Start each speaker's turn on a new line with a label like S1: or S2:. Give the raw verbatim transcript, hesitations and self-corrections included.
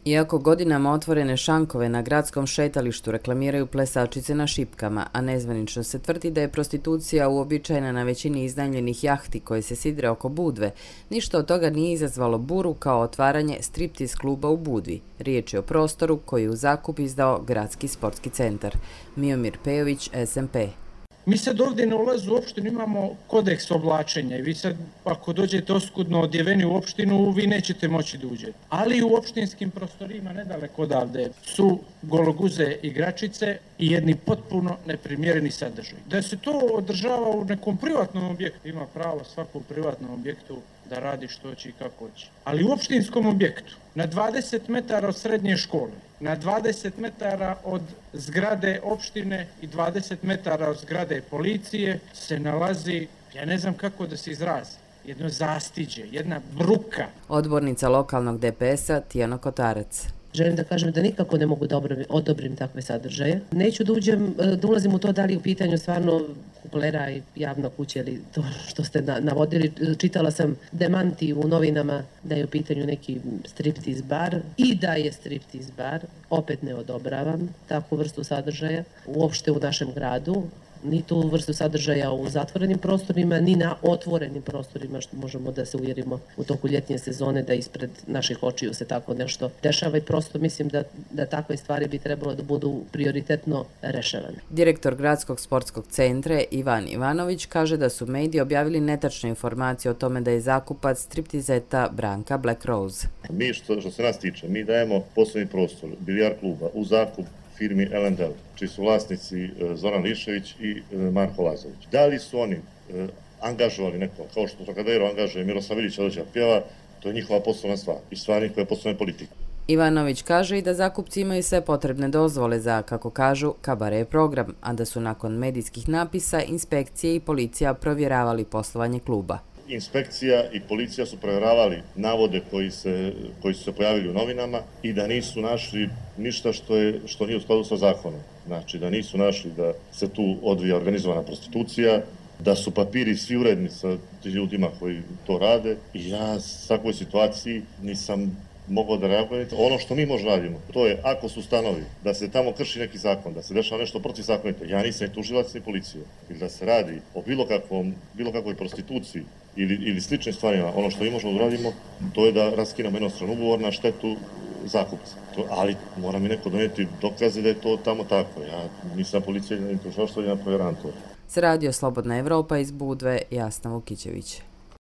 S1: Iako godinama otvorene šankove na gradskom šetalištu reklamiraju plesačice na šipkama, a nezvanično se tvrdi da je prostitucija uobičajena na većini iznajmljenih jahti koje se sidre oko Budve, ništa od toga nije izazvalo buru kao otvaranje striptiz kluba u Budvi. Riječ je o prostoru koji je u zakup izdao Gradski sportski centar. Miomir Pejović, S M P.
S2: Mi sad ovdje na ulazu u opštinu imamo kodeks oblačenja i vi sad ako dođete oskudno odjeveni u opštinu, vi nećete moći da uđete. Ali u opštinskim prostorima nedaleko odavde su gologuze igračice i jedni potpuno neprimjereni sadržaj. Da se to održava u nekom privatnom objektu, ima pravo svakom privatnom objektu da radi što hoće i kako hoće. Ali u opštinskom objektu, na dvadeset metara od srednje škole, na dvadeset metara od zgrade opštine i dvadeset metara od zgrade policije se nalazi, ja ne znam kako da se izrazi, jedno zastiđe, jedna bruka.
S1: Odbornica lokalnog D P S-a Tijana Kotarac.
S3: Želim da kažem da nikako ne mogu da odobrim takve sadržaje. Neću da uđem, da ulazim u to da li je u pitanju stvarno kuplera i javna kuća ili to što ste navodili. Čitala sam demanti u novinama da je u pitanju neki striptiz bar i da je striptiz bar. Opet ne odobravam takvu vrstu sadržaja uopšte u našem gradu. Ni tu vrstu sadržaja u zatvorenim prostorima, ni na otvorenim prostorima, što možemo da se uvjerimo u toku ljetnje sezone da ispred naših očiju se tako nešto dešava i prosto mislim da, da takve stvari bi trebalo da budu prioritetno rešavane.
S1: Direktor Gradskog sportskog centra Ivan Ivanović kaže da su mediji objavili netačne informacije o tome da je zakupac striptizeta Branka Black Rose.
S4: Mi što, što se nas tiče, mi dajemo poslovni prostor bilijar kluba u zakup firmi L and L, čiji su vlasnici Zoran Lišević i Marko Lazović. Da li su oni angažovali neko, kao što Trocadero angažuje Miroslav Ilić da dođe pjeva, to je njihova poslovna stvar i stvar njihove poslovne politike.
S1: Ivanović kaže i da zakupci imaju sve potrebne dozvole za, kako kažu, kabare program, a da su nakon medijskih napisa inspekcije i policija provjeravali poslovanje kluba.
S4: Inspekcija i policija su provjeravali navode koji, se, koji su se pojavili u novinama i da nisu našli ništa što, je, što nije u skladu sa zakonom. Znači da nisu našli da se tu odvija organizovana prostitucija, da su papiri svi uredni sa ljudima koji to rade i ja s takvoj situaciji nisam mogao da reagujem. Ono što mi možemo radimo, to je ako su stanovi da se tamo krši neki zakon, da se dešava nešto protivzakonito, ja nisam ni tužilac ni policija, ili da se radi o bilo, kakvom, bilo kakvoj prostituciji ili, ili sličnim stvarima, ono što mi možemo da radimo, to je da raskinamo jednostran ugovor na štetu zakupca. To, ali mora mi neko doneti dokaze da je to tamo tako. Ja nisam policija, ni tužilaštvo, ni provjeram to.
S1: S radio Slobodna Evropa iz Budve, Jasna Vukićević.